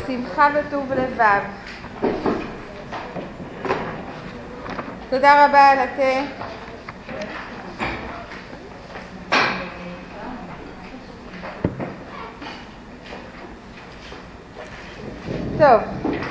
שמחה וטוב לבב. תודה רבה על התה. טוב,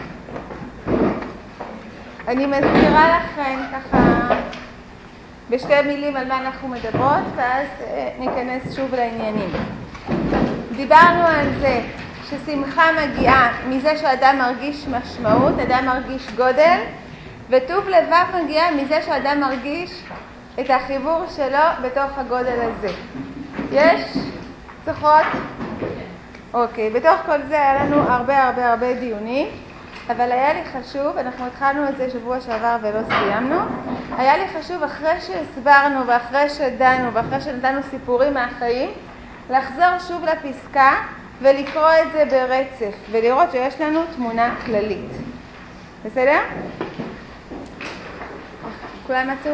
אני מזכירה לכם ככה בשתי מילים על מה אנחנו מדברות, ואז ניכנס שוב לעניינים. דיברנו על זה ששמחה מגיעה מזה שאדם מרגיש משמעות, אדם מרגיש גודל, וטוב לבב מגיע מזה שאדם מרגיש את החיבור שלו בתוך הגודל הזה. יש? צריכות? אוקיי, בתוך כל זה היה לנו הרבה דיונים, אבל היה לי חשוב, אנחנו התחלנו את זה שבוע שעבר ולא סיימנו, היה לי חשוב אחרי שהסברנו ואחרי שדנו ואחרי שנתנו סיפורים מהחיים, לחזור שוב לפסקה ולקרוא את זה ברצף ולראות שיש לנו תמונה כללית. בסדר? כולם מצאו?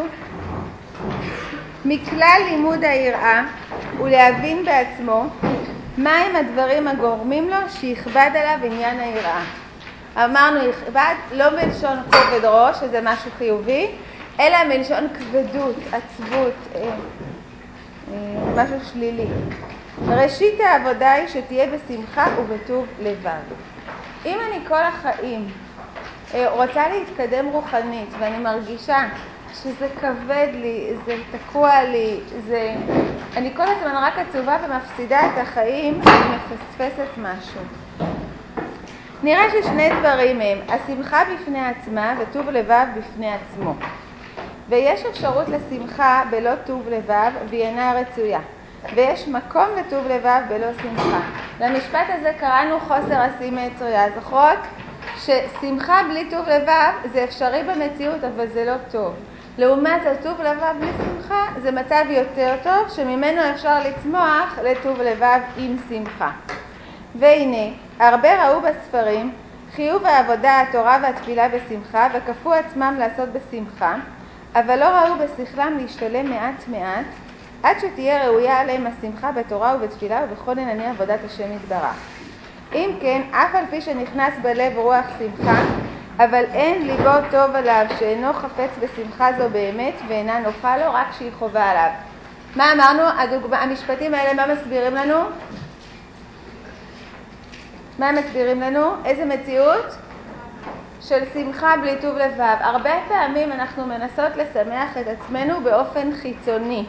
מכלל לימוד היראה ולהבין בעצמו מהם הדברים הגורמים לו שיכבד עליו עניין היראה. אמרנו יכבד לא מלשון כובד ראש, שזה משהו חיובי, אלא מלשון כבדות, עצבות, משהו שלילי. ראשית העבודה היא שתהיה בשמחה ובטוב לבב. אם אני כל החיים רוצה להתקדם רוחנית ואני מרגישה שזה כבד לי, זה תקוע לי, אני כל הזמן רק עצובה ומפסידה את החיים, אני מפספסת משהו. נראה ששני דברים הם, השמחה בפני עצמה וטוב לבב בפני עצמו. ויש אפשרות לשמחה בלא טוב לבב והיא אינה רצויה. ויש מקום לטוב לבב בלא שמחה. למשפט הזה קראנו חוסר הסימטריה. זוכרות ששמחה בלי טוב לבב זה אפשרי במציאות אבל זה לא טוב. לעומת הטוב לבב בלי שמחה זה מצב יותר טוב שממנו אפשר לצמוח לטוב לבב עם שמחה. והנה, הרבה ראו בספרים חיוב העבודה, התורה והתפילה בשמחה וכפו עצמם לעשות בשמחה, אבל לא ראו בשכלם להשתלם מעט עד שתהיה ראויה עליהם השמחה בתורה ובתפילה ובכל ענייני עבודת השם יתברך. אם כן, אף על פי שנכנס בלב רוח שמחה, אבל אין ליבו טוב עליו שאינו חפץ בשמחה זו באמת ואינה נוחה לו, רק שהיא חובה עליו. מה אמרנו? המשפטים האלה מה מסבירים לנו? מה מסבירים לנו? איזה מציאות? של שמחה בלי טוב לבב. הרבה פעמים אנחנו מנסות לשמח את עצמנו באופן חיצוני.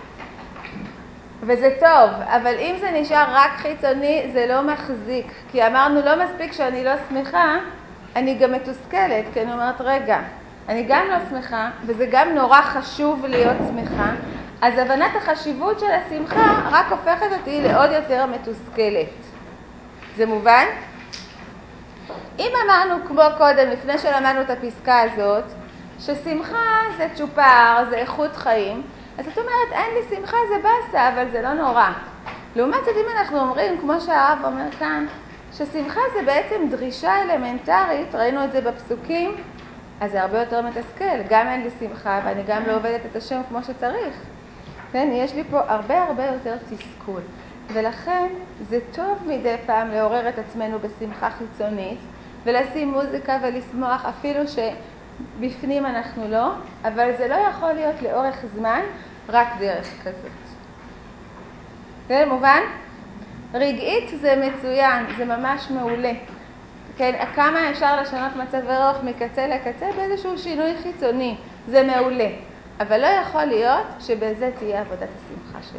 וזה טוב, אבל אם זה נשאר רק חיצוני, זה לא מחזיק. כי אמרנו, לא מספיק שאני לא שמחה, אני גם מתוסכלת. כי אני אומרת, רגע, אני גם לא שמחה, וזה גם נורא חשוב להיות שמחה. אז הבנת החשיבות של השמחה רק הופכת אותי לעוד יותר מתוסכלת. זה מובן? אם אמרנו כמו קודם, לפני שלמדנו את הפסקה הזאת, ששמחה זה צ'ופר, זה איכות חיים, אז את אומרת, אין לי שמחה, זה בסה, אבל זה לא נורא. לעומת זאת, אם אנחנו אומרים, כמו שהרב אומר כאן, ששמחה זה בעצם דרישה אלמנטרית, ראינו את זה בפסוקים, אז זה הרבה יותר מתסכל. גם אין לי שמחה, ואני גם לא עובדת את השם כמו שצריך. כן, יש לי פה הרבה יותר תסכול. ולכן זה טוב מדי פעם לעורר את עצמנו בשמחה חיצונית, ולשים מוזיקה ולשמוח אפילו שבפנים אנחנו לא, אבל זה לא יכול להיות לאורך זמן רק דרך כזאת. כן, מובן? רגעית זה מצוין, זה ממש מעולה. כן, כמה אפשר לשנות מצב רוח מקצה לקצה באיזשהו שינוי חיצוני, זה מעולה. אבל לא יכול להיות שבזה תהיה עבודת השמחה שלי.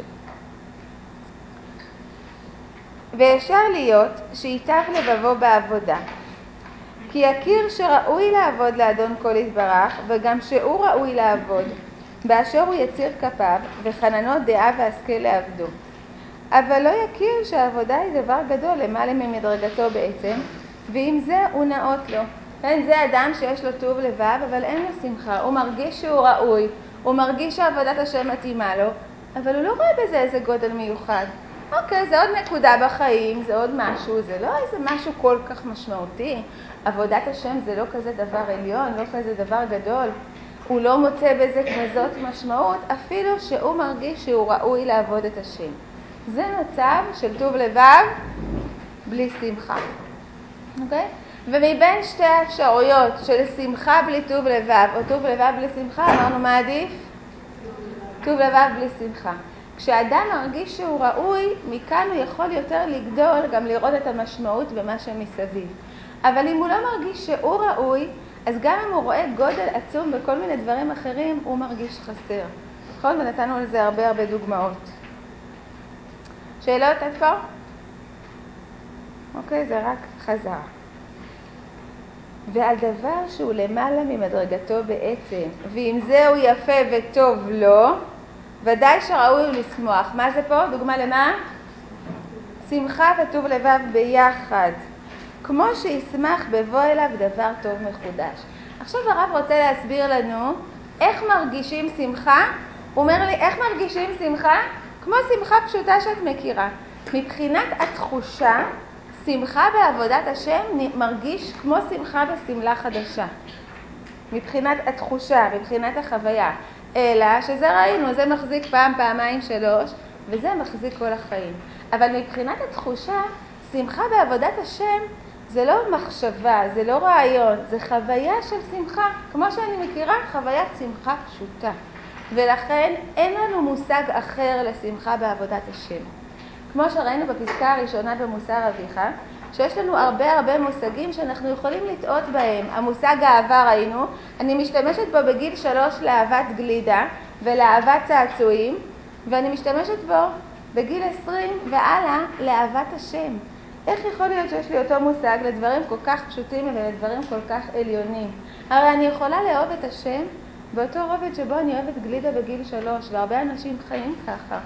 ואפשר להיות שיטב לבבו בעבודה. כי יכיר שראוי לעבוד לאדון כל יתברך, וגם שהוא ראוי לעבוד, באשר הוא יציר כפיו, וחננו דעה והשכל לעבדו. אבל לא יכיר שהעבודה היא דבר גדול למעלה ממדרגתו בעצם, ועם זה הוא נאות לו. כן, זה אדם שיש לו טוב לבב, אבל אין לו שמחה. הוא מרגיש שהוא ראוי, הוא מרגיש שעבודת השם מתאימה לו, אבל הוא לא רואה בזה איזה גודל מיוחד. אוקיי, זה עוד נקודה בחיים, זה עוד משהו, זה לא איזה משהו כל כך משמעותי. עבודת השם זה לא כזה דבר עליון, לא כזה דבר גדול. הוא לא מוצא בזה כזאת משמעות, אפילו שהוא מרגיש שהוא ראוי לעבוד את השם. זה מצב של טוב לבב בלי שמחה. אוקיי? ומבין שתי האפשרויות של שמחה בלי טוב לבב, או טוב לבב בלי שמחה, אמרנו מה עדיף? טוב לבב בלי שמחה. כשאדם מרגיש שהוא ראוי, מכאן הוא יכול יותר לגדול, גם לראות את המשמעות במה שמסביב. אבל אם הוא לא מרגיש שהוא ראוי, אז גם אם הוא רואה גודל עצום בכל מיני דברים אחרים, הוא מרגיש חסר. נכון? ונתנו לזה הרבה דוגמאות. שאלות עד פה? אוקיי, זה רק חזרה. ועל דבר שהוא למעלה ממדרגתו בעצם, ואם זהו יפה וטוב לו, ודאי שראוי הוא לשמוח. מה זה פה? דוגמה למה? שמחה וטוב לבב ביחד. כמו שישמח בבוא אליו דבר טוב מחודש. עכשיו הרב רוצה להסביר לנו איך מרגישים שמחה. הוא אומר לי, איך מרגישים שמחה? כמו שמחה פשוטה שאת מכירה. מבחינת התחושה, שמחה בעבודת השם מרגיש כמו שמחה בסמלה חדשה. מבחינת התחושה, מבחינת החוויה. אלא שזה ראינו, זה מחזיק פעם, פעמיים, שלוש, וזה מחזיק כל החיים. אבל מבחינת התחושה, שמחה בעבודת השם זה לא מחשבה, זה לא רעיון, זה חוויה של שמחה. כמו שאני מכירה, חוויית שמחה פשוטה. ולכן אין לנו מושג אחר לשמחה בעבודת השם. כמו שראינו בפסקה הראשונה במוסר אביך, שיש לנו הרבה מושגים שאנחנו יכולים לטעות בהם. המושג אהבה ראינו, אני משתמשת בו בגיל 3 לאהבת גלידה ולאהבת צעצועים, ואני משתמשת בו בגיל 20 והלאה לאהבת השם. איך יכול להיות שיש לי אותו מושג לדברים כל כך פשוטים ולדברים כל כך עליונים? הרי אני יכולה לאהוב את השם באותו רובד שבו אני אוהבת גלידה בגיל 3, והרבה אנשים חיים ככה.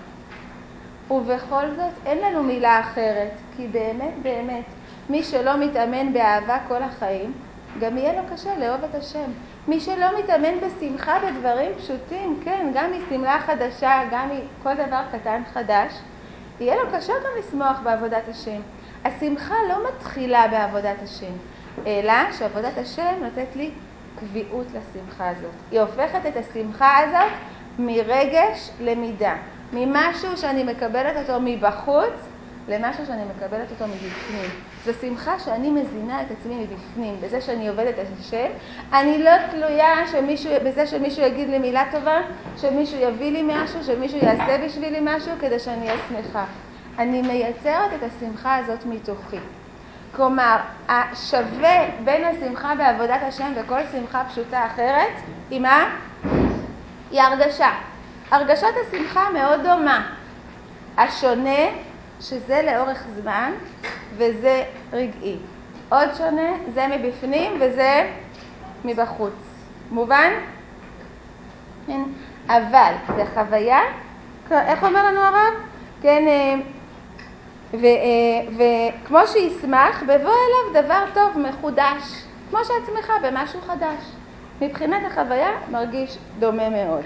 ובכל זאת אין לנו מילה אחרת, כי באמת, מי שלא מתאמן באהבה כל החיים, גם יהיה לו קשה לאהוב את השם. מי שלא מתאמן בשמחה בדברים פשוטים, כן, גם מסמלה חדשה, גם מכל דבר קטן חדש, יהיה לו קשה גם לשמוח בעבודת השם. השמחה לא מתחילה בעבודת השם, אלא שעבודת השם נותנת לי קביעות לשמחה הזאת. היא הופכת את השמחה הזאת מרגש למידה. ממשהו שאני מקבלת אותו מבחוץ, למשהו שאני מקבלת אותו מבפנים. זו שמחה שאני מזינה את עצמי מבפנים, בזה שאני עובדת את השם. אני לא תלויה בזה שמישהו יגיד לי מילה טובה, שמישהו יביא לי משהו, שמישהו יעשה בשבילי משהו כדי שאני אהיה שמחה. אני מייצרת את השמחה הזאת מתוכי. כלומר, השווה בין השמחה בעבודת השם וכל שמחה פשוטה אחרת, היא מה? היא הרגשה. הרגשת השמחה מאוד דומה. השונה, שזה לאורך זמן, וזה רגעי. עוד שונה, זה מבפנים וזה מבחוץ. מובן? כן. אבל, זה חוויה, איך אומר לנו הרב? כן, וכמו שישמח, בבוא אליו דבר טוב מחודש. כמו שאת שמחה במשהו חדש. מבחינת החוויה מרגיש דומה מאוד.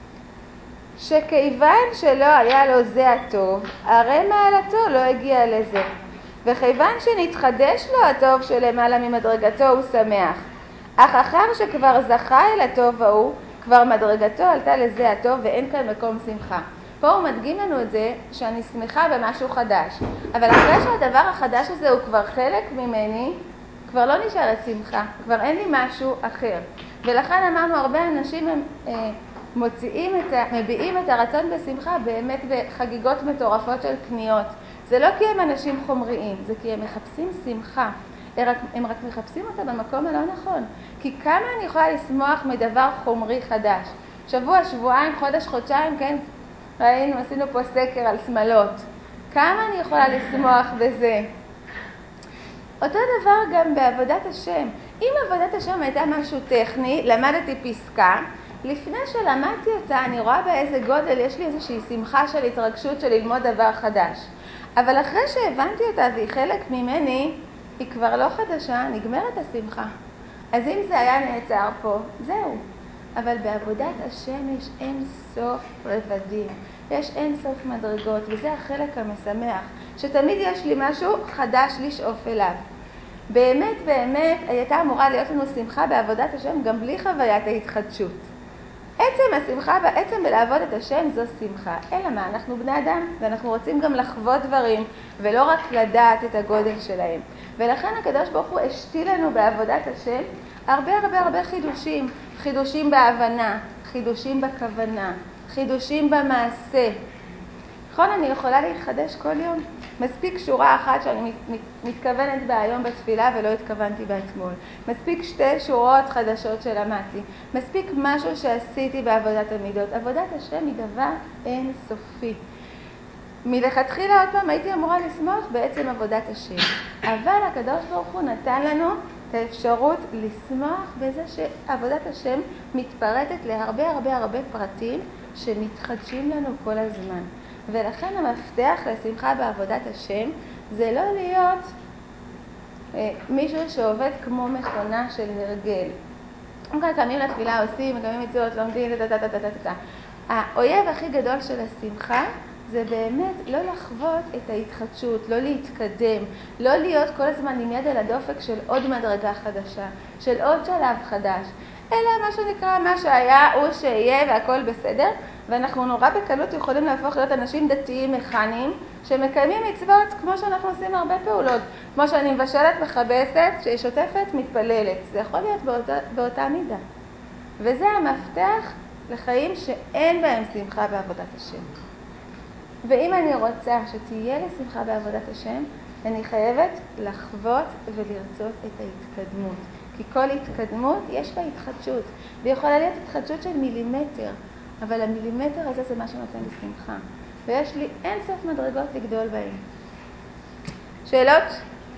שכיוון שלא היה לו זה הטוב, הרי מעלתו לא הגיע לזה. וכיוון שנתחדש לו הטוב שלמעלה ממדרגתו הוא שמח. אך אחר שכבר זכה אל הטוב ההוא, כבר מדרגתו עלתה לזה הטוב ואין כאן מקום שמחה. פה הוא מדגים לנו את זה שאני שמחה במשהו חדש. אבל אחרי שהדבר החדש הזה הוא כבר חלק ממני, כבר לא נשארת שמחה, כבר אין לי משהו אחר. ולכן אמרנו הרבה אנשים הם מביעים את הרצון בשמחה באמת בחגיגות מטורפות של קניות. זה לא כי הם אנשים חומריים, זה כי הם מחפשים שמחה. הם רק מחפשים אותה במקום הלא נכון. כי כמה אני יכולה לשמוח מדבר חומרי חדש? שבוע, שבועיים, חודש, חודשיים, כן? ראינו, עשינו פה סקר על שמלות. כמה אני יכולה לשמוח בזה? אותו דבר גם בעבודת השם. אם עבודת השם הייתה משהו טכני, למדתי פסקה, לפני שלמדתי אותה אני רואה באיזה גודל יש לי איזושהי שמחה של התרגשות של ללמוד דבר חדש. אבל אחרי שהבנתי אותה והיא חלק ממני, היא כבר לא חדשה, נגמרת השמחה. אז אם זה היה נעצר פה, זהו. אבל בעבודת השם יש אין סוף רבדים, יש אין סוף מדרגות, וזה החלק המשמח, שתמיד יש לי משהו חדש לשאוף אליו. באמת הייתה אמורה להיות לנו שמחה בעבודת השם גם בלי חוויית ההתחדשות. עצם השמחה, בעצם בלעבוד את השם זו שמחה. אלא מה? אנחנו בני אדם ואנחנו רוצים גם לחוות דברים ולא רק לדעת את הגודל שלהם. ולכן הקדוש ברוך הוא השתיל לנו בעבודת השם הרבה חידושים. חידושים בהבנה, חידושים בכוונה, חידושים במעשה. נכון, אני יכולה להתחדש כל יום. מספיק שורה אחת שאני מתכוונת בה היום בתפילה ולא התכוונתי בה אתמול. מספיק 2 שורות חדשות שלמדתי. מספיק משהו שעשיתי בעבודת המידות. עבודת השם היא דבר אין סופי. מלכתחילה עוד פעם הייתי אמורה לשמוח בעצם עבודת השם. אבל הקדוש ברוך הוא נתן לנו את האפשרות לשמוח בזה שעבודת השם מתפרטת להרבה פרטים שמתחדשים לנו כל הזמן. ולכן המפתח לשמחה בעבודת השם זה לא להיות מישהו שעובד כמו מכונה של הרגל. אוקיי, קמים לתפילה, עושים, מקיימים מצוות, לומדים, האויב הכי גדול של השמחה זה באמת לא לחוות את ההתחדשות, לא להתקדם, לא להיות כל הזמן עם יד על הדופק של עוד מדרגה חדשה, של עוד שלב חדש, אלא מה שנקרא, מה שהיה הוא שיהיה והכל בסדר, ואנחנו נורא בקלות יכולים להפוך להיות אנשים דתיים מכניים, שמקיימים מצוות כמו שאנחנו עושים הרבה פעולות, כמו שאני מבשלת, מכבסת, שהיא שוטפת, מתפללת. זה יכול להיות באותה מידה. וזה המפתח לחיים שאין בהם שמחה בעבודת השם. ואם אני רוצה שתהיה לי שמחה בעבודת השם, אני חייבת לחוות ולרצות את ההתקדמות. כי כל התקדמות יש בה התחדשות, ויכולה להיות התחדשות של מילימטר, אבל המילימטר הזה זה מה שנותן לי שמחה. ויש לי אין סוף מדרגות לגדול בהם. שאלות? אני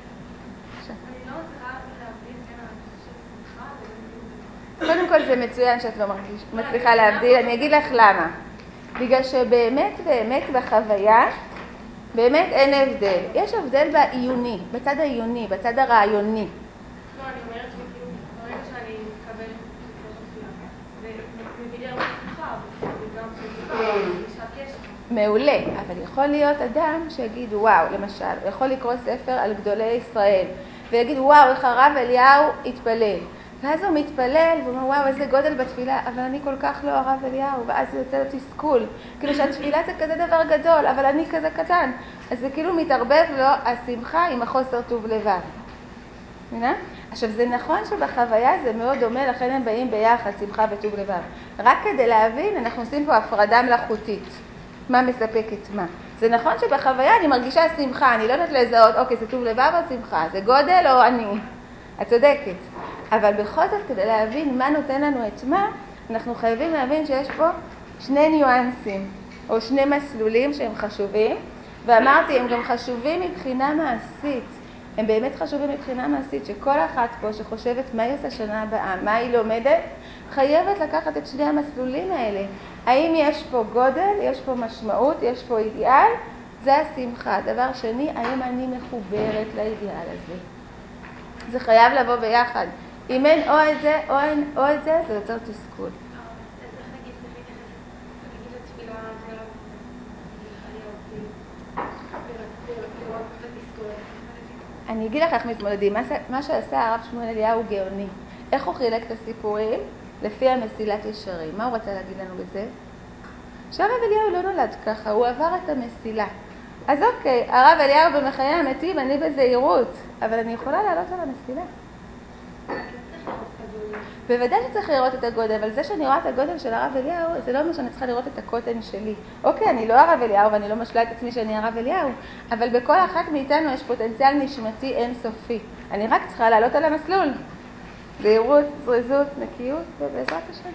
לא מצליחה להבדיל בין ההרגשה של שמחה לבין קודם כל זה מצוין שאת לא מצליחה להבדיל, אני אגיד לך למה. בגלל שבאמת בחוויה, באמת אין הבדל. יש הבדל בעיוני, בצד העיוני, בצד הרעיוני. לא, אני אומרת שכאילו, ברגע שאני מתקבלת בתוך התפילה, ומביא לי הרבה שמחה, וגם משקש. מעולה, אבל יכול להיות אדם שיגיד וואו, למשל, הוא יכול לקרוא ספר על גדולי ישראל, ויגיד וואו, איך הרב אליהו התפלל. ואז הוא מתפלל, והוא אומר וואו, איזה גודל בתפילה, אבל אני כל כך לא הרב אליהו, ואז זה יוצא לו תסכול. כאילו שהתפילה זה כזה דבר גדול, אבל אני כזה קטן. אז זה כאילו מתערבב לו השמחה עם החוסר טוב לבד. מבינה? עכשיו זה נכון שבחוויה זה מאוד דומה, לכן הם באים ביחד, שמחה וטוב לבב. רק כדי להבין, אנחנו עושים פה הפרדה מלאכותית. מה מספק את מה. זה נכון שבחוויה אני מרגישה שמחה, אני לא יודעת לזהות, אוקיי, זה טוב לבב או שמחה, זה גודל או אני. את צודקת. אבל בכל זאת, כדי להבין מה נותן לנו את מה, אנחנו חייבים להבין שיש פה 2 ניואנסים, או 2 מסלולים שהם חשובים, ואמרתי, הם גם חשובים מבחינה מעשית. הם באמת חשובים מבחינה מעשית, שכל אחת פה שחושבת מה היא עושה שנה הבאה, מה היא לומדת, חייבת לקחת את 2 המסלולים האלה. האם יש פה גודל, יש פה משמעות, יש פה אידיאל? זה השמחה. דבר שני, האם אני מחוברת לאידיאל הזה? זה חייב לבוא ביחד. אם אין או את זה או את זה, זה יותר תסכול. אז איך נגיד, נגיד לתפילה, זה לראות את התסכול. אני אגיד לך איך מתמודדים. מה שעשה הרב שמואל אליהו גאוני. איך הוא חילק את הסיפורים? לפי המסילת ישרים. מה הוא רצה להגיד לנו בזה? שהרב אליהו לא נולד ככה, הוא עבר את המסילה. אז אוקיי, הרב אליהו במחיי המתים, אני בזהירות, אבל אני יכולה לעלות על המסילה. בוודאי שצריך לראות את הגודל, אבל זה שאני רואה את הגודל של הרב אליהו, זה לא אומר שאני צריכה לראות את הקוטן שלי. אוקיי, אני לא הרב אליהו ואני לא משלה את עצמי שאני הרב אליהו, אבל בכל אחת מאיתנו יש פוטנציאל נשמתי אינסופי. אני רק צריכה לעלות על המסלול. זהירות, זריזות, נקיות, ובעזרת השם.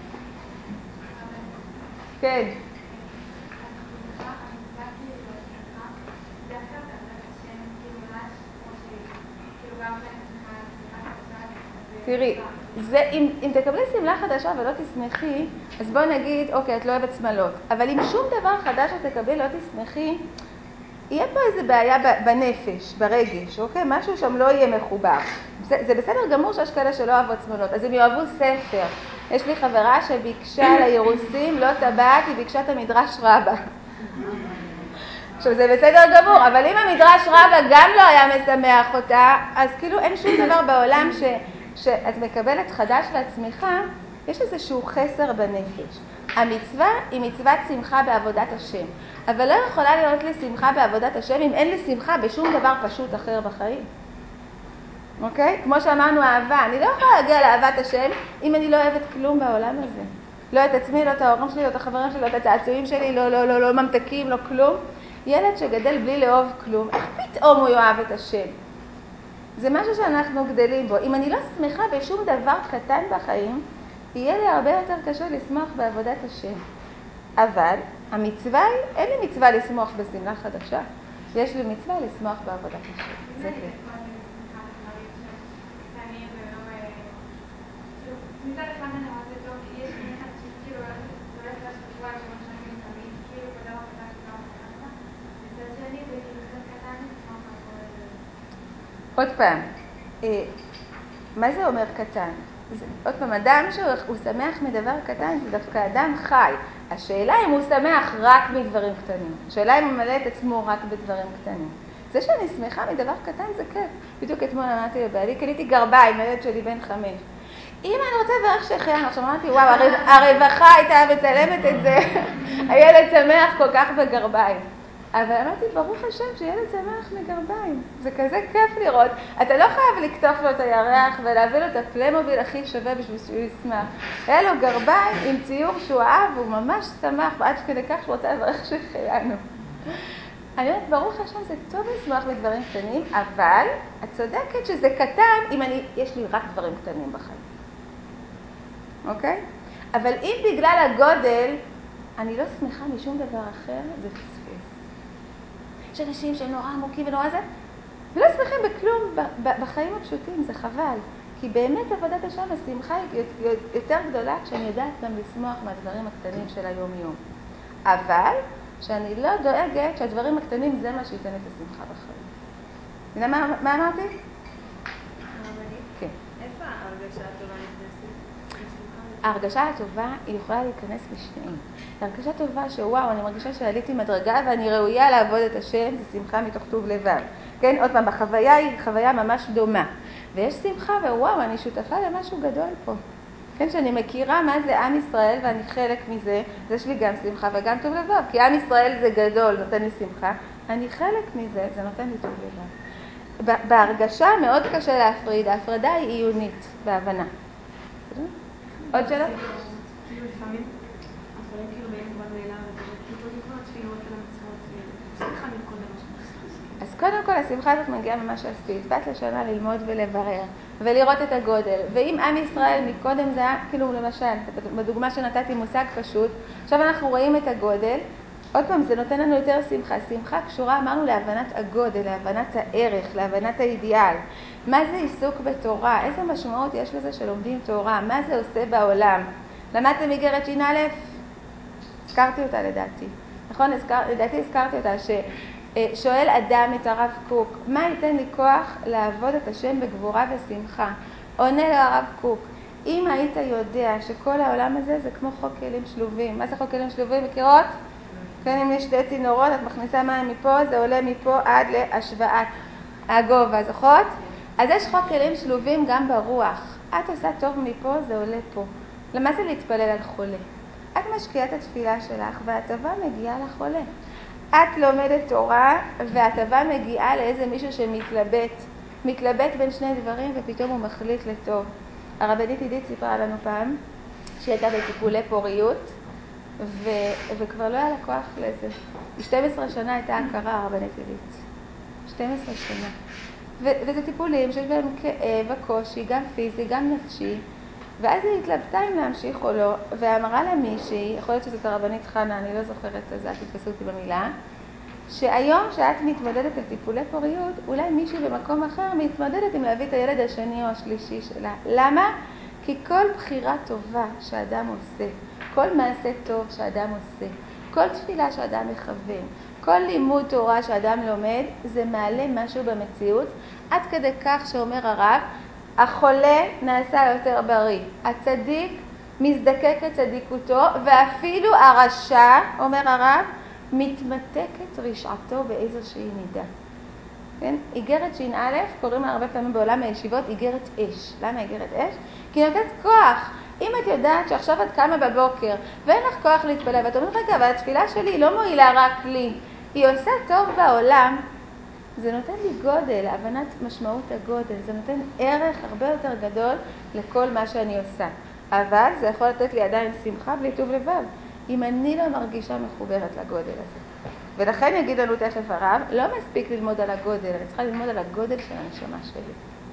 כן. תראי, אם תקבלי שמלה חדשה ולא תשמחי, אז בואי נגיד, אוקיי, את לא אוהבת שמלות. אבל אם שום דבר חדש שתקבלי לא תשמחי, יהיה פה איזה בעיה בנפש, ברגש, אוקיי? משהו שם לא יהיה מחובר. זה בסדר גמור שיש כאלה שלא אוהבות שמלות, אז הם יאהבו ספר. יש לי חברה שביקשה לירוסים, לא טבעת, היא ביקשה את המדרש רבה. עכשיו זה בסדר גמור, אבל אם המדרש רבה גם לא היה משמח אותה, אז כאילו אין שום דבר בעולם שאת מקבלת חדש והצמיחה, יש איזשהו חסר בנפש. המצווה היא מצוות שמחה בעבודת השם, אבל לא יכולה להיות לי שמחה בעבודת השם אם אין לי שמחה בשום דבר פשוט אחר בחיים. אוקיי? כמו שאמרנו אהבה, אני לא יכולה להגיע לאהבת השם אם אני לא אוהבת כלום בעולם הזה. לא את עצמי, לא את ההורים שלי, לא את החברים שלי, לא את הצעצועים שלי, לא ממתקים, לא כלום. ילד שגדל בלי לאהוב כלום, איך פתאום הוא יאהב את השם? זה משהו שאנחנו גדלים בו. אם אני לא שמחה בשום דבר קטן בחיים, יהיה לי הרבה יותר קשה לשמוח בעבודת השם. אבל המצווה היא, אין לי מצווה לשמוח בשמלה חדשה. יש לי מצווה לשמוח בעבודת השם. זה כן. מצד אחד אני רואה זה טוב, כי יש לי אחד שכאילו הולך לשבוע שלוש שנים תמיד, כאילו בדבר קטן שדבר קטן, מצד שני זה כאילו קצת קטן לשמוח מהכל. עוד פעם, מה זה אומר קטן? עוד פעם, אדם שהוא שמח מדבר קטן זה דווקא אדם חי. השאלה אם הוא שמח רק מדברים קטנים. השאלה אם הוא מלא את עצמו רק בדברים קטנים. זה שאני שמחה מדבר קטן זה כיף. בדיוק אתמול אמרתי לבעלי, קניתי גרביים, הילד שלי בן 5. אם אני רוצה לברך שהחיינו, עכשיו אמרתי, וואו, הרווחה הייתה מצלמת את זה. הילד שמח כל כך בגרביים. אבל אמרתי, ברוך השם שילד שמח מגרביים. זה כזה כיף לראות. אתה לא חייב לקטוף לו את הירח ולהביא לו את הפלמוביל הכי שווה בשביל שהוא ישמח. היה לו גרביים עם ציור שהוא אהב, והוא ממש שמח, עד כדי כך שהוא רוצה לברך שהחיינו. אני אומרת, ברוך השם זה טוב לשמוח מדברים קטנים, אבל את צודקת שזה קטן אם יש לי רק דברים קטנים בחיים. אוקיי? אבל אם בגלל הגודל אני לא שמחה משום דבר אחר, זה פספוס. יש אנשים שהם נורא עמוקים ונורא זה, ולא שמחים בכלום בחיים הפשוטים, זה חבל. כי באמת עבודת השם, השמחה היא יותר גדולה כשאני יודעת גם לשמוח מהדברים הקטנים של היום-יום. אבל שאני לא דואגת שהדברים הקטנים זה מה שייתן את השמחה בחיים. מבינה מה אמרתי? כן. איפה ההרגשה הטובה נכנסת? ההרגשה הטובה היא יכולה להיכנס בשניהם. ההרגשה טובה שוואו, אני מרגישה שעליתי מדרגה ואני ראויה לעבוד את השם, זה שמחה מתוך טוב לבב. כן, עוד פעם, החוויה היא חוויה ממש דומה. ויש שמחה ווואו, אני שותפה למשהו גדול פה. כן, שאני מכירה מה זה עם ישראל ואני חלק מזה, אז יש לי גם שמחה וגם טוב לבב. כי עם ישראל זה גדול, נותן לי שמחה. אני חלק מזה, זה נותן לי טוב לבב. בהרגשה מאוד קשה להפריד, ההפרדה היא עיונית, בהבנה. עוד שאלה? כאילו לפעמים הדברים כאילו באים כבר מאליו, כאילו כל התפילות ולמצוות, ושמחה מכל דבר שמחסר. אז קודם כל השמחה הזאת מגיעה ממה שעשית. באת לשנה ללמוד ולברר ולראות את הגודל. ואם עם ישראל מקודם זה היה, כאילו למשל, בדוגמה שנתתי מושג פשוט, עכשיו אנחנו רואים את הגודל, עוד פעם זה נותן לנו יותר שמחה. שמחה קשורה, אמרנו, להבנת הגודל, להבנת הערך, להבנת האידיאל. מה זה עיסוק בתורה? איזה משמעות יש לזה שלומדים תורה? מה זה עושה בעולם? למדתם איגרת ש"א? הזכרתי אותה לדעתי. נכון? לדעתי הזכרתי אותה ששואל אדם את הרב קוק, מה ייתן לי כוח לעבוד את השם בגבורה ושמחה? עונה לו הרב קוק, אם היית יודע שכל העולם הזה זה כמו חוק כלים שלובים. מה זה חוק כלים שלובים? מכירות? כן, אם יש שתי צינורות, את מכניסה מים מפה, זה עולה מפה עד להשוואת הגובה, זוכרות? אז יש חוק כלים שלובים גם ברוח. את עושה טוב מפה, זה עולה פה. למה זה להתפלל על חולה? את משקיעה את התפילה שלך וההטבה מגיעה לחולה. את לומדת תורה וההטבה מגיעה לאיזה מישהו מתלבט בין שני דברים ופתאום הוא מחליט לטוב. הרבנית עידית סיפרה לנו פעם שהיא הייתה בטיפולי פוריות וכבר לא היה לה כוח לזה. 12 שנה הייתה הכרה הרבנית עידית. 12 שנה. וזה טיפולים שיש בהם כאב וקושי, גם פיזי, גם נפשי. ואז היא התלבטה אם להמשיך או לא, ואמרה לה מישהי, יכול להיות שזאת הרבנית חנה, אני לא זוכרת, אז אל תתפסו אותי במילה, שהיום שאת מתמודדת על טיפולי פוריות, אולי מישהי במקום אחר מתמודדת עם להביא את הילד השני או השלישי שלה. למה? כי כל בחירה טובה שאדם עושה, כל מעשה טוב שאדם עושה, כל תפילה שאדם מכוון, כל לימוד תורה שאדם לומד, זה מעלה משהו במציאות, עד כדי כך שאומר הרב, החולה נעשה יותר בריא, הצדיק מזדקק לצדיקותו, ואפילו הרשע, אומר הרב, מתמתקת רשעתו באיזושהי מידה. כן? איגרת ש"א, קוראים לה הרבה פעמים בעולם הישיבות איגרת אש. למה איגרת אש? כי היא נותנת כוח. אם את יודעת שעכשיו את קמה בבוקר ואין לך כוח להתפלל, ואת אומרת, רגע, אבל התפילה שלי היא לא מועילה רק לי, היא עושה טוב בעולם, זה נותן לי גודל, הבנת משמעות הגודל, זה נותן ערך הרבה יותר גדול לכל מה שאני עושה. אבל זה יכול לתת לי עדיין שמחה בלי טוב לבב, אם אני לא מרגישה מחוברת לגודל הזה. ולכן יגיד לנו תכף הרב, לא מספיק ללמוד על הגודל, אני צריכה ללמוד על הגודל של הנשמה שלי.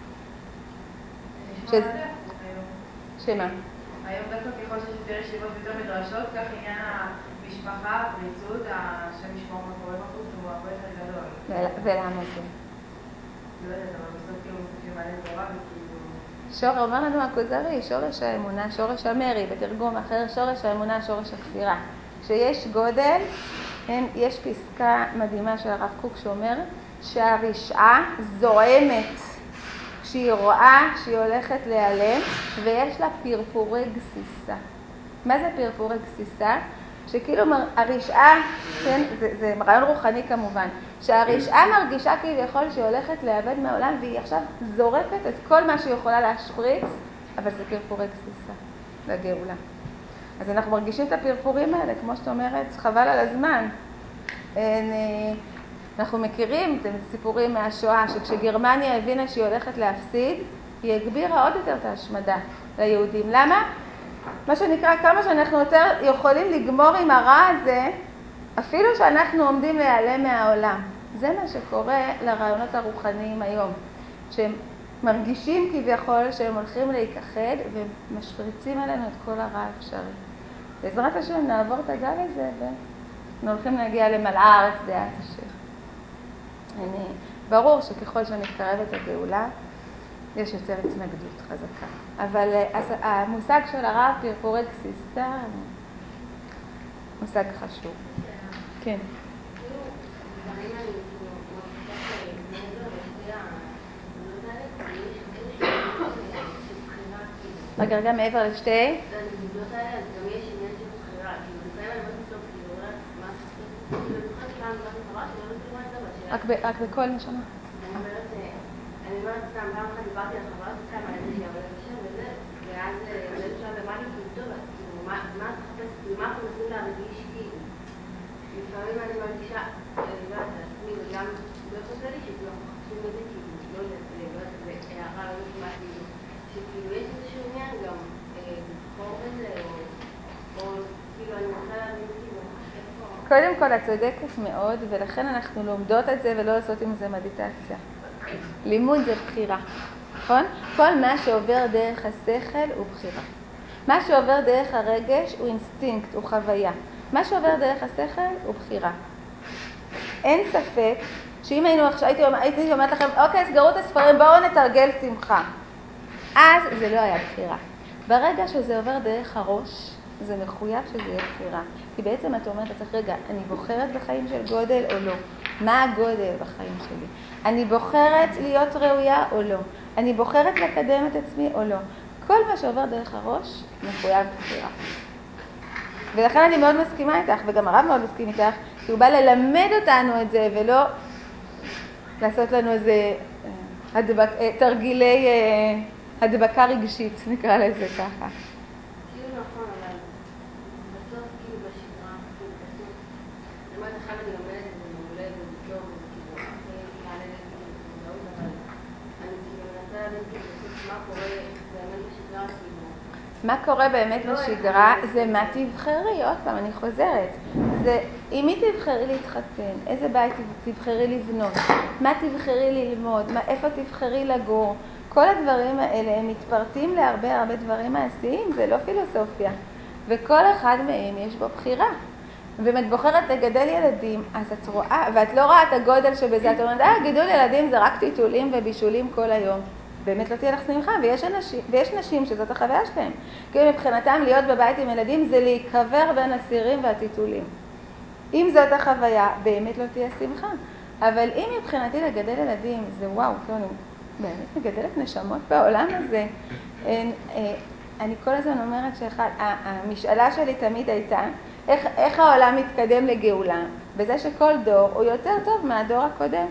שמה? היום דווקא ככל שיש יותר ישיבות ויותר מדרשות, כך עניין המשפחה, הפריצות, השם ישמור מה קורה בחוץ, הוא הרבה יותר גדול. ולמה זה? לא יודעת, אבל בסוף כאילו מסתכלים עליהם תורה וכאילו... שורש, אומר לנו הכוזרי, שורש האמונה, שורש המרי, בתרגום אחר, שורש האמונה, שורש הכפירה. כשיש גודל, יש פסקה מדהימה של הרב קוק שאומר שהרשעה זועמת כשהיא רואה שהיא הולכת להיעלם, ויש לה פרפורי גסיסה. מה זה פרפורי גסיסה? שכאילו הרשעה, כן, זה רעיון רוחני כמובן, שהרשעה מרגישה כביכול שהיא הולכת לאבד מהעולם, והיא עכשיו זורקת את כל מה שהיא יכולה להשפריץ, אבל זה פרפורי גסיסה לגאולה. אז אנחנו מרגישים את הפרפורים האלה, כמו שאת אומרת, חבל על הזמן. אנחנו מכירים את הסיפורים מהשואה, שכשגרמניה הבינה שהיא הולכת להפסיד, היא הגבירה עוד יותר את ההשמדה ליהודים. למה? מה שנקרא, כמה שאנחנו יותר יכולים לגמור עם הרע הזה, אפילו שאנחנו עומדים להיעלם מהעולם. זה מה שקורה לרעיונות הרוחניים היום, שהם מרגישים כביכול שהם הולכים להיכחד ומשפריצים עלינו את כל הרע האפשרי. בעזרת השם נעבור את הגל הזה ואנחנו הולכים להגיע למלאה הארץ דעת השם. ברור שככל שנתקרבת הגאולה, יש יותר התנגדות חזקה. אבל המושג של הרב פרפורי גסיסה, מושג חשוב. כן. רגע, מעבר לשתי? הנקודות האלה, אז גם יש עניין של בחירה, כאילו לפעמים אני אומרת בסוף, כאילו אומרת, מה צריך לעשות? אני זוכרת פעם זאת חברה שלא יודעת למה את זה, רק בכל נשמה. אני אומרת סתם, פעם אחת דיברתי על חברה סתם על איזושהי עבודה בשם וזה, ואז באיזשהו שלב אמרה לי, כאילו טוב, אז כאילו, מה את מחפשת, כאילו מה אנחנו מנסים להרגיש, כאילו? לפעמים אני מרגישה, אני יודעת לעצמי, וגם באופן כללי, שכאילו אנחנו מחפשים את זה, כאילו, לא יודעת, זה הערה, לא יודעת מה, כאילו, שכאילו יש איזשהו עניין גם לבחור בזה, או כאילו אני רוצה להבין כאילו איפה... קודם כל, את צודקת מאוד, ולכן אנחנו לומדות את זה ולא לעשות עם זה מדיטציה. לימוד זה בחירה, נכון? כל מה שעובר דרך השכל הוא בחירה. מה שעובר דרך הרגש הוא אינסטינקט, הוא חוויה. מה שעובר דרך השכל הוא בחירה. אין ספק שאם הייתי אומרת לכם, אוקיי, סגרו את הספרים, בואו נתרגל שמחה. אז זה לא היה בחירה. ברגע שזה עובר דרך הראש, זה מחויב שזה יהיה בחירה. כי בעצם את אומרת, צריך רגע, אני בוחרת בחיים של גודל או לא? מה הגודל בחיים שלי? אני בוחרת להיות ראויה או לא? אני בוחרת לקדם את עצמי או לא? כל מה שעובר דרך הראש מחויב בחירה. ולכן אני מאוד מסכימה איתך, וגם הרב מאוד מסכים איתך, כי הוא בא ללמד אותנו את זה ולא לעשות לנו איזה תרגילי הדבקה רגשית, נקרא לזה ככה. כאילו נכון, אבל בסוף כאילו בשגרה, כאילו בסוף, זאת אומרת, עכשיו אני לומדת את זה מעולה וזה טוב, וזה כאילו הכי יעלה לי כאילו מודעות, אבל אני כאילו מנסה להבין כאילו בסוף מה קורה באמת בשגרה, כאילו... מה קורה באמת בשגרה זה מה תבחרי, עוד פעם אני חוזרת, זה אם היא תבחרי להתחתן, איזה בית תבחרי לבנות, מה תבחרי ללמוד, איפה תבחרי לגור, כל הדברים האלה הם מתפרטים להרבה דברים מעשיים, זה לא פילוסופיה, וכל אחד מהם יש בו בחירה. ואם את בוחרת לגדל ילדים, אז את רואה, ואת לא רואה את הגודל שבזה, את אומרת, גידול ילדים זה רק טיטולים ובישולים כל היום. באמת לא תהיה לך שמחה, ויש נשים שזאת החוויה שלהם. כי מבחינתם להיות בבית עם ילדים זה להיקבר בין הסירים והטיטולים. אם זאת החוויה, באמת לא תהיה שמחה. אבל אם מבחינתי לגדל ילדים, זה וואו, כאילו אני באמת מגדלת נשמות בעולם הזה. אני כל הזמן אומרת שהמשאלה שלי תמיד הייתה, איך העולם מתקדם לגאולה, בזה שכל דור הוא יותר טוב מהדור הקודם.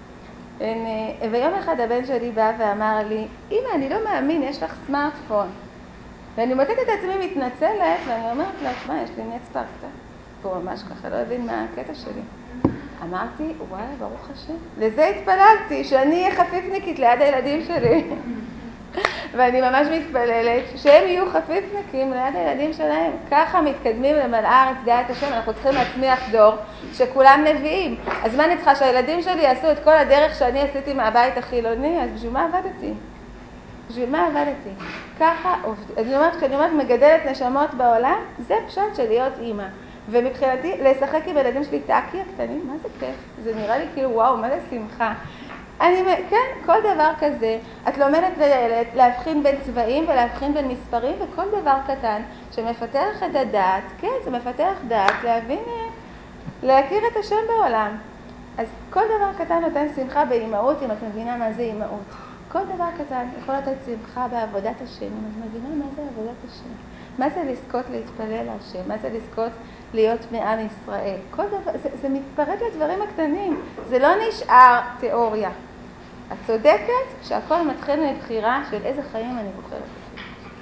ויום אחד הבן שלי בא ואמר לי, אמא, אני לא מאמין, יש לך סמארטפון. ואני מוצאת את עצמי מתנצלת, ואני אומרת לה, מה, יש לי נץ פרקטה. הוא ממש ככה לא הבין מה הקטע שלי. אמרתי, וואי, ברוך השם. לזה התפללתי, שאני אהיה חפיפניקית ליד הילדים שלי. ואני ממש מתפללת שהם יהיו חפיפניקים ליד הילדים שלהם. ככה מתקדמים למלא הארץ דעת השם. אנחנו צריכים להצמיח דור שכולם נביאים. אז מה אני צריכה? שהילדים שלי יעשו את כל הדרך שאני עשיתי מהבית החילוני? אז בשביל מה עבדתי? בשביל מה עבדתי? ככה כשאני אומרת מגדלת נשמות בעולם, זה פשוט של להיות אימא. ומבחינתי, לשחק עם ילדים שלי טאקי הקטנים, מה זה כיף? זה נראה לי כאילו וואו, מה זה שמחה? כן, כל דבר כזה, את לומדת לילד להבחין בין צבעים ולהבחין בין מספרים, וכל דבר קטן שמפתח את הדעת, כן, זה מפתח דעת, להכיר את השם בעולם. אז כל דבר קטן נותן שמחה באימהות, אם את מבינה מה זה אימהות. כל דבר קטן יכול לתת שמחה בעבודת השם, אם את מבינה מה זה עבודת השם. מה זה לזכות להתפלל להשם, מה זה לזכות להיות מעם ישראל. כל דבר, זה מתפרט לדברים הקטנים, זה לא נשאר תיאוריה. את צודקת שהכל מתחיל מבחירה של איזה חיים אני בוחרת לחיות.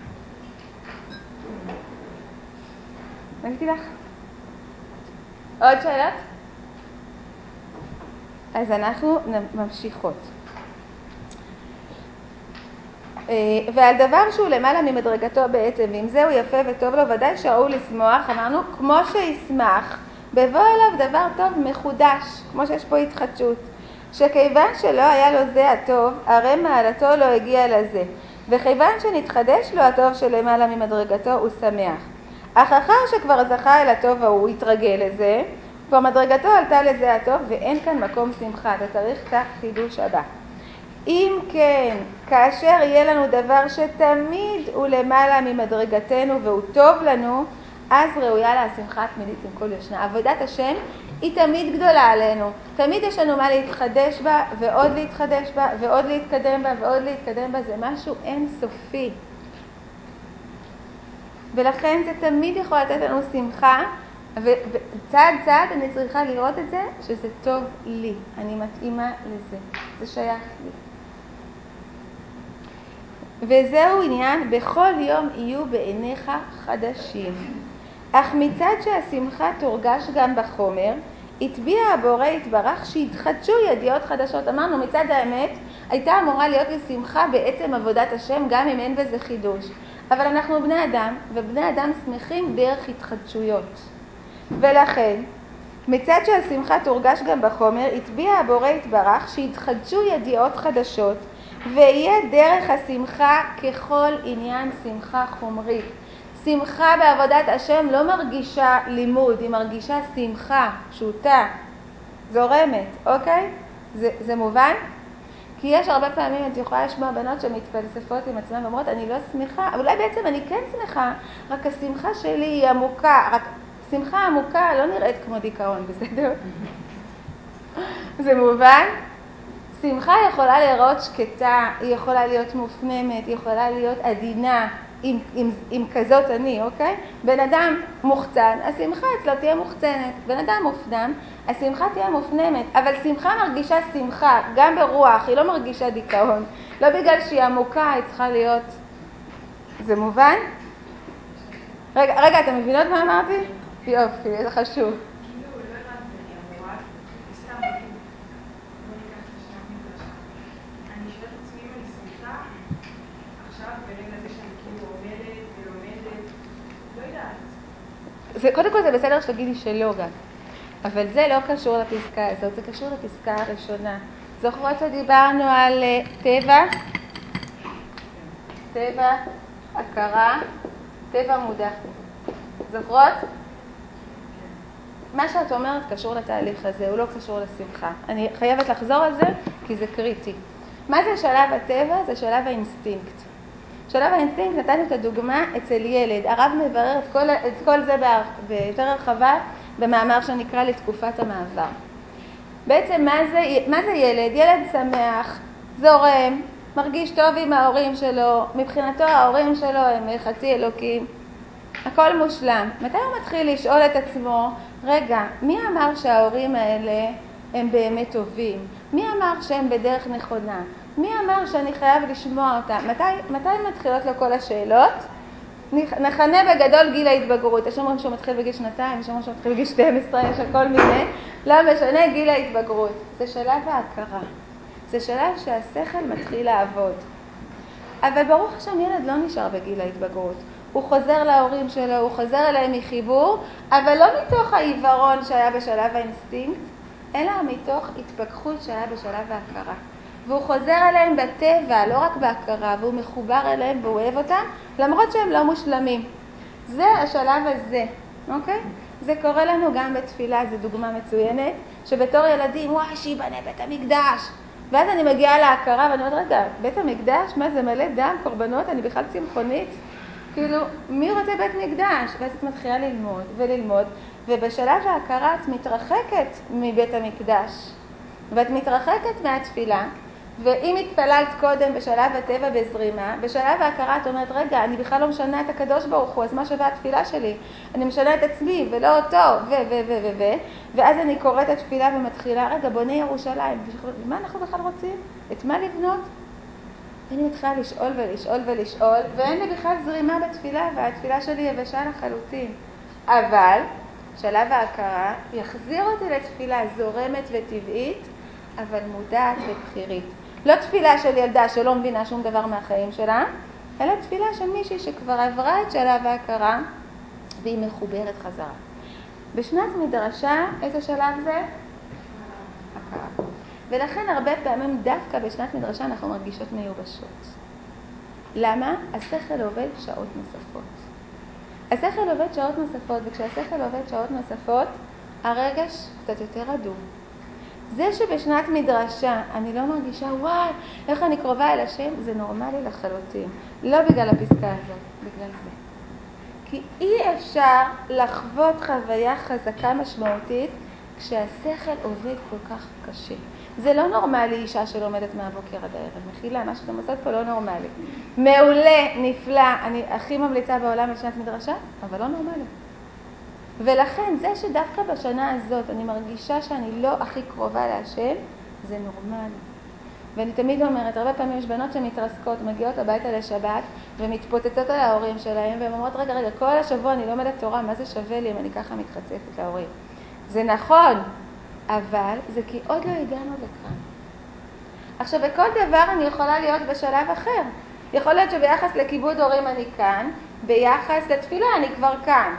נגידי לך? עוד שאלות? אז אנחנו ממשיכות. ועל דבר שהוא למעלה ממדרגתו בעצם, ואם זהו יפה וטוב לו, ודאי שראוי לשמוח, אמרנו, כמו שישמח, בבוא אליו דבר טוב מחודש, כמו שיש פה התחדשות, שכיוון שלא היה לו זה הטוב, הרי מעלתו לא הגיע לזה, וכיוון שנתחדש לו הטוב שלמעלה ממדרגתו, הוא שמח. אך אחר שכבר זכה אל הטוב והוא התרגל לזה, כבר מדרגתו עלתה לזה הטוב, ואין כאן מקום שמחה, אתה צריך כך חידוש הבא. אם כן, כאשר יהיה לנו דבר שתמיד הוא למעלה ממדרגתנו והוא טוב לנו, אז ראויה לה השמחה התמידית עם כל ישנה. עבודת השם היא תמיד גדולה עלינו. תמיד יש לנו מה להתחדש בה ועוד להתחדש בה ועוד להתקדם בה ועוד להתקדם בה. זה משהו אינסופי. ולכן זה תמיד יכול לתת לנו שמחה, וצעד צעד אני צריכה לראות את זה שזה טוב לי. אני מתאימה לזה. זה שייך לי. וזהו עניין, בכל יום יהיו בעיניך חדשים. אך מצד שהשמחה תורגש גם בחומר, התביע הבורא יתברך שהתחדשו ידיעות חדשות. אמרנו, מצד האמת, הייתה אמורה להיות לי שמחה בעצם עבודת השם, גם אם אין בזה חידוש. אבל אנחנו בני אדם, ובני אדם שמחים דרך התחדשויות. ולכן, מצד שהשמחה תורגש גם בחומר, התביע הבורא יתברך שהתחדשו ידיעות חדשות, ויהיה דרך השמחה ככל עניין שמחה חומרית. שמחה בעבודת השם לא מרגישה לימוד, היא מרגישה שמחה פשוטה, זורמת, אוקיי? זה מובן? כי יש הרבה פעמים, את יכולה לשמוע בנות שמתפלספות עם עצמן ואומרות, אני לא שמחה, אבל אולי בעצם אני כן שמחה, רק השמחה שלי היא עמוקה, רק שמחה עמוקה לא נראית כמו דיכאון, בסדר? זה מובן? שמחה יכולה להיראות שקטה, היא יכולה להיות מופנמת, היא יכולה להיות עדינה, עם כזאת אני, אוקיי? בן אדם מוחצן, השמחה אצלו תהיה מוחצנת. בן אדם מופנם, השמחה תהיה מופנמת. אבל שמחה מרגישה שמחה, גם ברוח, היא לא מרגישה דיכאון. לא בגלל שהיא עמוקה, היא צריכה להיות... זה מובן? רגע, אתם מבינות מה אמרתי? יופי, זה חשוב. קודם כל זה בסדר שתגידי שלא גם, אבל זה לא קשור לפסקה הזאת, זה קשור לפסקה הראשונה. זוכרות שדיברנו על טבע, הכרה, טבע מודע. זוכרות? מה שאת אומרת קשור לתהליך הזה, הוא לא קשור לשמחה. אני חייבת לחזור על זה כי זה קריטי. מה זה שלב הטבע? זה שלב האינסטינקט. שלב האינסטינקט, נתנו את הדוגמה אצל ילד. הרב מברר את כל זה ביותר הרחבה במאמר שנקרא לתקופת המעבר. בעצם מה זה ילד? ילד שמח, זורם, מרגיש טוב עם ההורים שלו, מבחינתו ההורים שלו הם חצי אלוקים, הכל מושלם. מתי הוא מתחיל לשאול את עצמו, רגע, מי אמר שההורים האלה הם באמת טובים? מי אמר שהם בדרך נכונה? מי אמר שאני חייב לשמוע אותם? מתי מתחילות לו כל השאלות? נכנה בגדול גיל ההתבגרות. יש אומרים שהוא מתחיל בגיל 2, יש אומרים שהוא מתחיל בגיל 12, יש הכל מיני. לא משנה, גיל ההתבגרות. זה שלב ההכרה. זה שלב שהשכל מתחיל לעבוד. אבל ברוך השם ילד לא נשאר בגיל ההתבגרות. הוא חוזר להורים שלו, הוא חוזר אליהם מחיבור, אבל לא מתוך העיוורון שהיה בשלב האינסטינקט, אלא מתוך התפכחות שהיה בשלב ההכרה. והוא חוזר אליהם בטבע, לא רק בהכרה, והוא מחובר אליהם והוא אוהב אותם, למרות שהם לא מושלמים. זה השלב הזה, אוקיי? זה קורה לנו גם בתפילה, זו דוגמה מצוינת, שבתור ילדים, וואי, שיבנה בית המקדש. ואז אני מגיעה להכרה ואני אומרת, רגע, בית המקדש, מה זה מלא דם, קורבנות, אני בכלל צמחונית? כאילו, מי רוצה בית מקדש? ואז את מתחילה ללמוד וללמוד, ובשלב ההכרה את מתרחקת מבית המקדש, ואת מתרחקת מהתפילה, ואם התפללת קודם בשלב הטבע בזרימה, בשלב ההכרה את אומרת, רגע, אני בכלל לא משנה את הקדוש ברוך הוא, אז מה שווה התפילה שלי? אני משנה את עצמי ולא אותו, ואז אני קוראת את התפילה ומתחילה, רגע, בונה ירושלים, מה אנחנו בכלל רוצים? את מה לבנות? אני מתחילה לשאול ולשאול ולשאול, ואין לי בכלל זרימה בתפילה, והתפילה שלי יבשה לחלוטין. אבל שלב ההכרה יחזיר אותי לתפילה זורמת וטבעית, אבל מודעת ובחירית. לא תפילה של ילדה שלא מבינה שום דבר מהחיים שלה, אלא תפילה של מישהי שכבר עברה את שלב ההכרה, והיא מחוברת חזרה. בשנת מדרשה, איזה שלב זה? הכרה. ולכן הרבה פעמים דווקא בשנת מדרשה אנחנו מרגישות מיובשות. למה? השכל עובד שעות נוספות. השכל עובד שעות נוספות, וכשהשכל עובד שעות נוספות, הרגש קצת יותר אדום. זה שבשנת מדרשה אני לא מרגישה, וואי, איך אני קרובה אל השם, זה נורמלי לחלוטין. לא בגלל הפסקה הזאת, בגלל זה. כי אי אפשר לחוות חוויה חזקה משמעותית כשהשכל עובד כל כך קשה. זה לא נורמלי אישה שלומדת מהבוקר עד הערב. מחילה, מה שאתם עושות פה לא נורמלי. מעולה, נפלא, אני הכי ממליצה בעולם על שנת מדרשה, אבל לא נורמלי. ולכן זה שדווקא בשנה הזאת אני מרגישה שאני לא הכי קרובה להשם, זה נורמלי. ואני תמיד אומרת, הרבה פעמים יש בנות שמתרסקות, מגיעות הביתה לשבת ומתפוצצות על ההורים שלהם, והן אומרות, רגע, כל השבוע אני לומדת תורה, מה זה שווה לי אם אני ככה מתחצפת להורים? זה נכון, אבל זה כי עוד לא הגענו לכאן. עכשיו, בכל דבר אני יכולה להיות בשלב אחר. יכול להיות שביחס לכיבוד הורים אני כאן, ביחס לתפילה אני כבר כאן.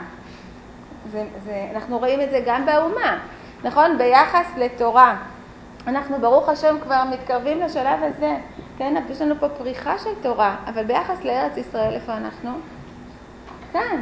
אנחנו רואים את זה גם באומה, נכון? ביחס לתורה. אנחנו ברוך השם כבר מתקרבים לשלב הזה, כן? יש לנו פה פריחה של תורה, אבל ביחס לארץ ישראל איפה אנחנו? כאן.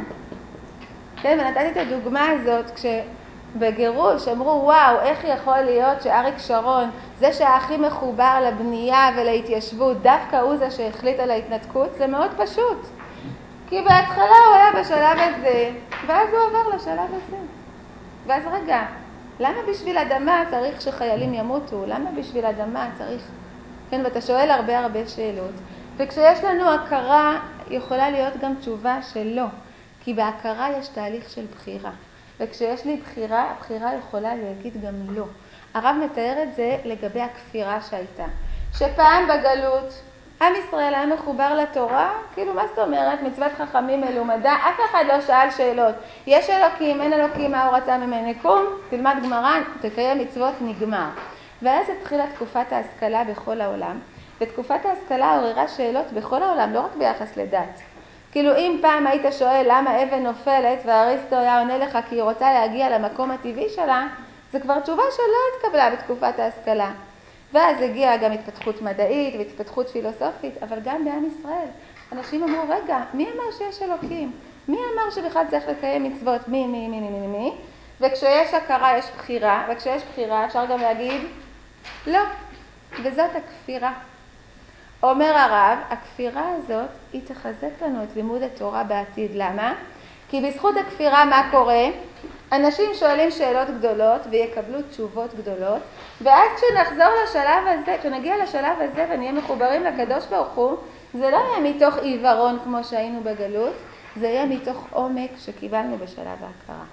כן, ונתתי את הדוגמה הזאת כשבגירוש אמרו, וואו, איך יכול להיות שאריק שרון, זה שהכי מחובר לבנייה ולהתיישבות, דווקא הוא זה שהחליט על ההתנתקות, זה מאוד פשוט. כי בהתחלה הוא היה בשלב הזה, ואז הוא עבר לשלב הזה. ואז רגע, למה בשביל אדמה צריך שחיילים ימותו? למה בשביל אדמה צריך? כן, ואתה שואל הרבה שאלות. וכשיש לנו הכרה, יכולה להיות גם תשובה שלא. כי בהכרה יש תהליך של בחירה. וכשיש לי בחירה, הבחירה יכולה להגיד גם לא. הרב מתאר את זה לגבי הכפירה שהייתה. שפעם בגלות, עם ישראל היה מחובר לתורה, כאילו מה זאת אומרת? מצוות חכמים מלומדה, אף אחד לא שאל שאלות. יש אלוקים, אין אלוקים, מה הוא רצה ממני? קום, תלמד גמרא, תקיים מצוות, נגמר. ואז התחילה תקופת ההשכלה בכל העולם, ותקופת ההשכלה עוררה שאלות בכל העולם, לא רק ביחס לדת. כאילו אם פעם היית שואל למה אבן נופלת, והאריסטו היה עונה לך כי היא רוצה להגיע למקום הטבעי שלה, זה כבר תשובה שלא התקבלה בתקופת ההשכלה. ואז הגיעה גם התפתחות מדעית והתפתחות פילוסופית, אבל גם בעם ישראל. אנשים אמרו, רגע, מי אמר שיש אלוקים? מי אמר שבכלל צריך לקיים מצוות? מי? וכשיש הכרה יש בחירה, וכשיש בחירה אפשר גם להגיד, לא. וזאת הכפירה. אומר הרב, הכפירה הזאת היא תחזק לנו את לימוד התורה בעתיד. למה? כי בזכות הכפירה מה קורה? אנשים שואלים שאלות גדולות ויקבלו תשובות גדולות, ואז כשנחזור לשלב הזה, כשנגיע לשלב הזה ונהיה מחוברים לקדוש ברוך הוא, זה לא יהיה מתוך עיוורון כמו שהיינו בגלות, זה יהיה מתוך עומק שקיבלנו בשלב ההכרה.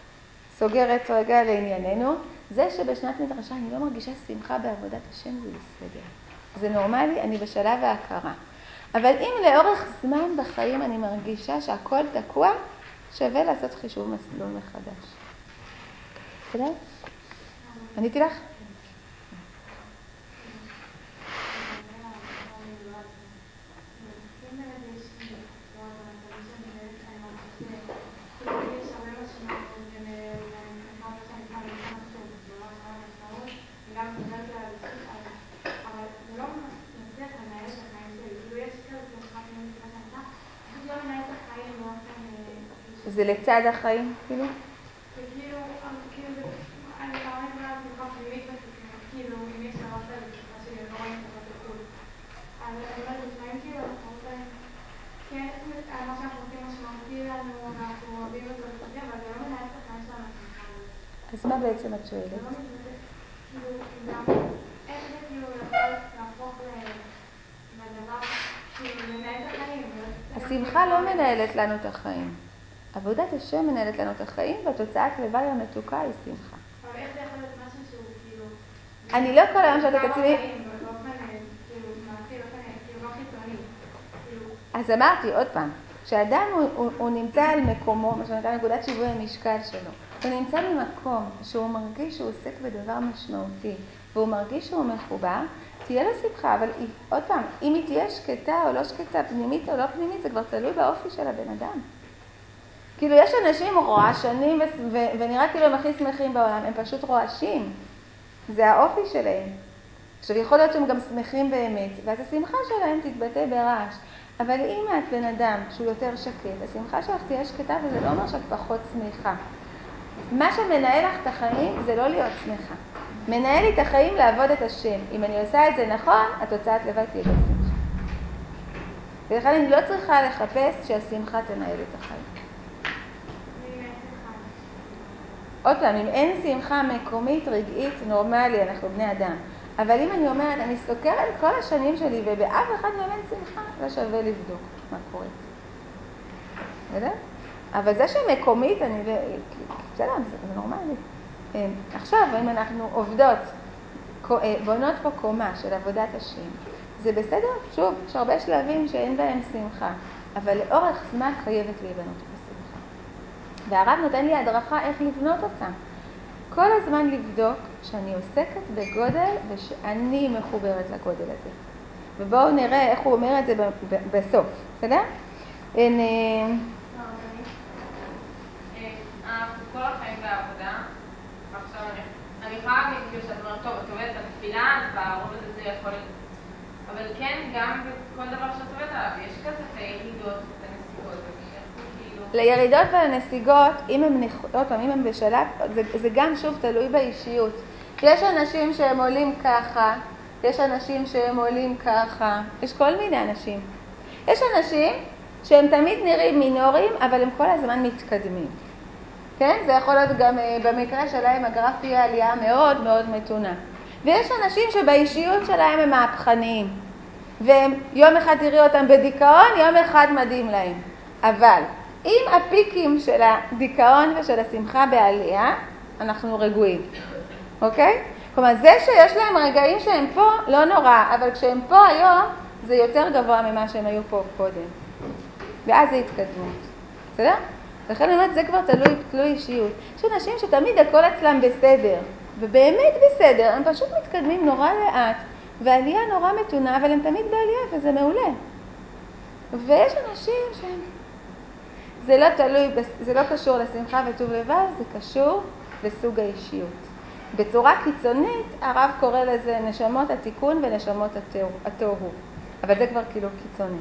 סוגרת רגע לענייננו, זה שבשנת מדרשה אני לא מרגישה שמחה בעבודת השם, זה בסדר. זה נורמלי, אני בשלב ההכרה. אבל אם לאורך זמן בחיים אני מרגישה שהכל תקוע, שווה לעשות חישוב מסלול מחדש. בסדר? עניתי לך? גם חוזרת על הביסות, אבל זה לא מצליח לנהל את החיים שלי. כאילו יש כזה שמחה פנימית כמו שאני עושה, פשוט לא מנהל את החיים באופן... זה לצד החיים, כאילו? זה כאילו, אני לא מדברת שמחה פנימית בספר, כאילו אם יש הרב כזה בשפה שלי, הם לא רואים את הכל בחוץ. אבל אני אומרת, לפעמים כאילו אנחנו הרבה פעמים, כן, מה שאנחנו עושים משמעותי לנו, ואנחנו אוהבים אותו וחושבים, אבל זה לא מנהל את החיים שלנו השמחה הזאת. אז מה בעצם את שואלת? זה לא מתבטא, כאילו, גם איך זה כאילו יכול להפוך לדבר, כאילו, לנהל את החיים. השמחה לא מנהלת לנו את החיים. עבודת השם מנהלת לנו את החיים, והתוצאת לוואי המתוקה היא שמחה. אבל איך זה יכול להיות משהו שהוא כאילו... אני לא כל היום שואלת את עצמי... באופן, כאילו, מעשי, כאילו, לא חיצוני. אז אמרתי עוד פעם, כשאדם הוא נמצא על מקומו, מה שנקרא נקודת שיווי המשקל שלו, הוא נמצא במקום שהוא מרגיש שהוא עוסק בדבר משמעותי, והוא מרגיש שהוא מחובר, תהיה לו שמחה, אבל עוד פעם, אם היא תהיה שקטה או לא שקטה, פנימית או לא פנימית, זה כבר תלוי באופי של הבן אדם. כאילו יש אנשים רועשנים ונראה כאילו הם הכי שמחים בעולם, הם פשוט רועשים. זה האופי שלהם. עכשיו יכול להיות שהם גם שמחים באמת, ואז השמחה שלהם תתבטא ברעש. אבל אם את בן אדם שהוא יותר שקט, השמחה שלך תהיה שקטה וזה לא אומר שאת פחות שמחה. מה שמנהל לך את החיים זה לא להיות שמחה. מנהל לי את החיים לעבוד את השם. אם אני עושה את זה נכון, התוצאת לבד תהיה בשמחה. ולכן אני לא צריכה לחפש שהשמחה תנהל את החיים. עוד פעם, אם אין שמחה מקומית, רגעית, נורמלי, אנחנו בני אדם. אבל אם אני אומרת, אני סוקרת את כל השנים שלי ובאף אחד מהם אין שמחה, זה שווה לבדוק מה קורה. בסדר? אבל זה שמקומית, בסדר, זה נורמלי. עכשיו, אם אנחנו עובדות, בונות פה קומה של עבודת השם, זה בסדר? שוב, יש הרבה שלבים שאין בהם שמחה, אבל לאורך זמן חייבת להיבנות בשמחה. והרב נותן לי הדרכה איך לבנות אותה. כל הזמן לבדוק שאני עוסקת בגודל ושאני מחוברת לגודל הזה. ובואו נראה איך הוא אומר את זה בסוף, בסדר? אנחנו כל החיים בעבודה, ועכשיו אני יכולה להגיד כאילו שאת אומרת, טוב, את עובדת על תפילה, אז ברוב הזה זה יכול להיות. אבל כן, גם בכל דבר שאת עובדת עליו, יש כזה את הירידות ואת הנסיגות, לירידות והנסיגות, אם הם בשלב, זה גם שוב תלוי באישיות. יש אנשים שהם עולים ככה, יש אנשים שהם עולים ככה, יש כל מיני אנשים. יש אנשים שהם תמיד נראים מינוריים, אבל הם כל הזמן מתקדמים. כן? זה יכול להיות גם במקרה שלהם הגרף יהיה עלייה מאוד מאוד מתונה. ויש אנשים שבאישיות שלהם הם מהפכניים. ויום אחד תראי אותם בדיכאון, יום אחד מדהים להם. אבל אם הפיקים של הדיכאון ושל השמחה בעלייה, אנחנו רגועים. אוקיי? כלומר, זה שיש להם רגעים שהם פה, לא נורא, אבל כשהם פה היום, זה יותר גבוה ממה שהם היו פה קודם. ואז זה התקדמות. בסדר? לכן אני אומרת, זה כבר תלוי אישיות. יש אנשים שתמיד הכל אצלם בסדר, ובאמת בסדר, הם פשוט מתקדמים נורא לאט, והעלייה נורא מתונה, אבל הם תמיד בעלייה, וזה מעולה. ויש אנשים שהם... זה לא קשור לשמחה וטוב לבב, זה קשור לסוג האישיות. בצורה קיצונית, הרב קורא לזה נשמות התיקון ונשמות התוהו. אבל זה כבר כאילו קיצוני.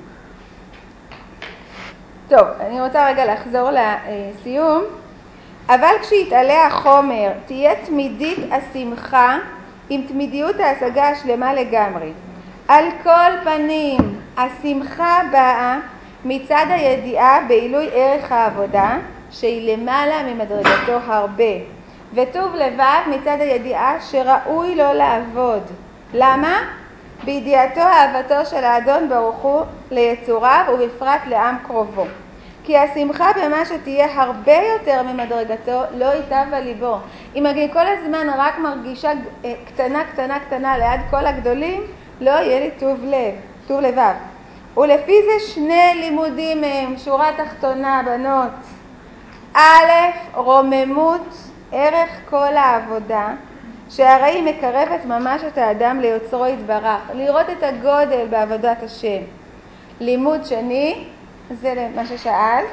טוב, אני רוצה רגע לחזור לסיום. אבל כשיתעלה החומר, תהיה תמידית השמחה עם תמידיות ההשגה השלמה לגמרי. על כל פנים, השמחה באה מצד הידיעה בעילוי ערך העבודה, שהיא למעלה ממדרגתו הרבה. וטוב לבב מצד הידיעה שראוי לו לעבוד. למה? בידיעתו אהבתו של האדון ברוך הוא ליצוריו ובפרט לעם קרובו. כי השמחה במה שתהיה הרבה יותר ממדרגתו לא ייטב על ליבו. אם אני כל הזמן רק מרגישה קטנה ליד כל הגדולים, לא יהיה לי טוב לבב. ולפי זה שני לימודים הם, שורה תחתונה בנות. א', רוממות, ערך כל העבודה, שהרי היא מקרבת ממש את האדם ליוצרו יתברך, לראות את הגודל בעבודת השם. לימוד שני, זה מה ששאלת,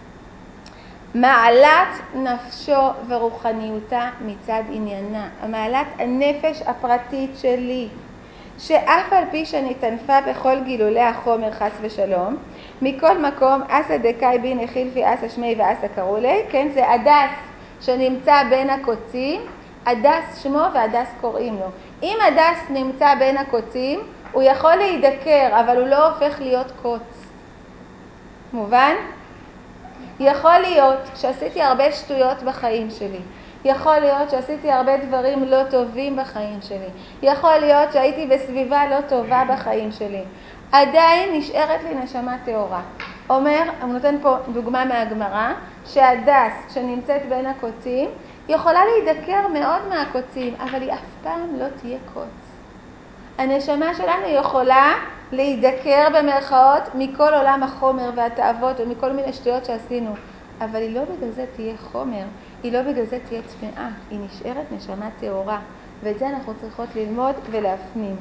מעלת נפשו ורוחניותה מצד עניינה, מעלת הנפש הפרטית שלי, שאף על פי שנתענפה בכל גילולי החומר חס ושלום, מכל מקום אסא דקאי בין החילפי אסא שמי ואסא קראו לי, כן, זה הדס שנמצא בין הקוצים, הדס שמו והדס קוראים לו. אם הדס נמצא בין הקוצים, הוא יכול להידקר, אבל הוא לא הופך להיות קוץ. מובן? יכול להיות שעשיתי הרבה שטויות בחיים שלי. יכול להיות שעשיתי הרבה דברים לא טובים בחיים שלי. יכול להיות שהייתי בסביבה לא טובה בחיים שלי. עדיין נשארת לי נשמה טהורה. הוא נותן פה דוגמה מהגמרא, שהדס שנמצאת בין הקוצים, יכולה להידקר מאוד מהקוצים, אבל היא אף פעם לא תהיה קוץ. הנשמה שלנו יכולה להידקר במרכאות מכל עולם החומר והתאוות ומכל מיני שטויות שעשינו, אבל היא לא בגלל זה תהיה חומר, היא לא בגלל זה תהיה צמאה, היא נשארת נשמה טהורה, ואת זה אנחנו צריכות ללמוד ולהפנים.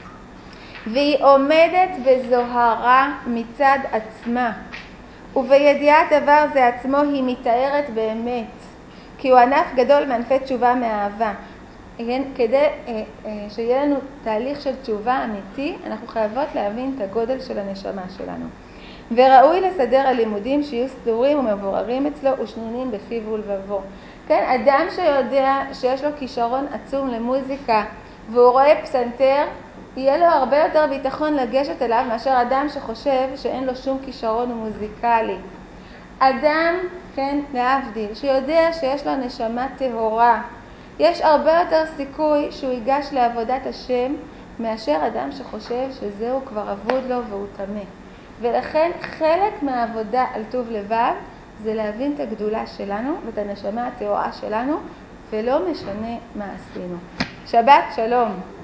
והיא עומדת בזוהרה מצד עצמה, ובידיעת דבר זה עצמו היא מתארת באמת, כי הוא ענף גדול מענפי תשובה מהאהבה. כדי שיהיה לנו תהליך של תשובה אמיתי, אנחנו חייבות להבין את הגודל של הנשמה שלנו. וראוי לסדר הלימודים שיהיו סדורים ומבוררים אצלו ושנונים בפיו ולבבו. כן, אדם שיודע שיש לו כישרון עצום למוזיקה והוא רואה פסנתר, יהיה לו הרבה יותר ביטחון לגשת אליו מאשר אדם שחושב שאין לו שום כישרון מוזיקלי. אדם, כן, להבדיל, שיודע שיש לו נשמה טהורה, יש הרבה יותר סיכוי שהוא ייגש לעבודת השם מאשר אדם שחושב שזהו כבר עבוד לו והוא טמא. ולכן חלק מהעבודה על טוב לבב זה להבין את הגדולה שלנו ואת הנשמה הטהורה שלנו, ולא משנה מה עשינו. שבת שלום.